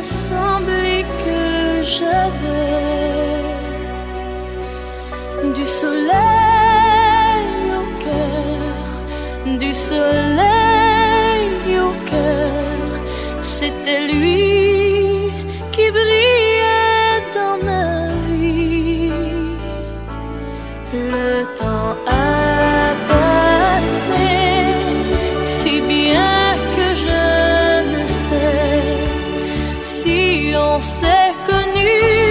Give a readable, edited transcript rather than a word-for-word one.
semblé que j'avais du soleil au cœur, du soleil au cœur. C'était lui qui brillait dans ma vie. Le temps a passé si bien que je ne sais si on s'est connus